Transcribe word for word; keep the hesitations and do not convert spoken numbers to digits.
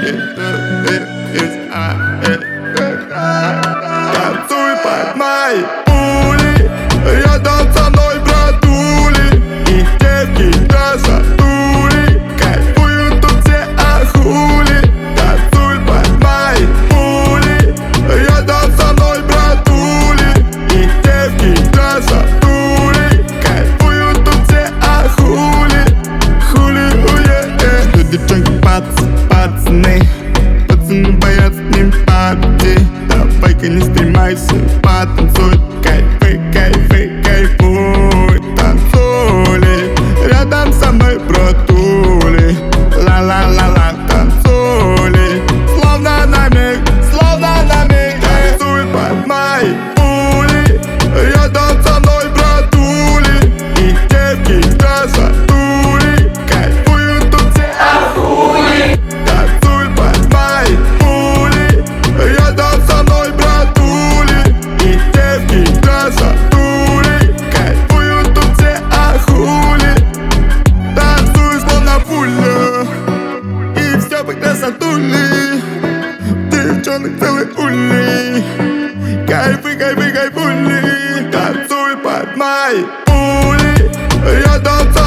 Танцуй под мои пули, рядом со мной братули, и девки красотули, кайфуют тут все, а хули. Танцуй под мои пули, рядом со мной братули, и девки красотули, кайфуют тут все, а хули. Хули, уе, э. Тут девчонки пац, пацаны, пацаны боятся с ним парти. Давай-ка не стремайся, потанцуй, кайфы, кайфы, кайфуй. Танцули, рядом со мной братули, ла-ла-ла-ла, танцули, словно на миг, словно на миг. Танцуй под мои пули, рядом со мной братули, и девки красотули, кайфуют тут все, а хули. Танцуй под мои пули, рядом со мной братули, и девки красотули, кайфуют тут все, а хули. Танцуй словно пуля, и все по красотули. Девчонок целый ули, кайфы, кайфы, кайфули. Танцуй под мои пули, рядом со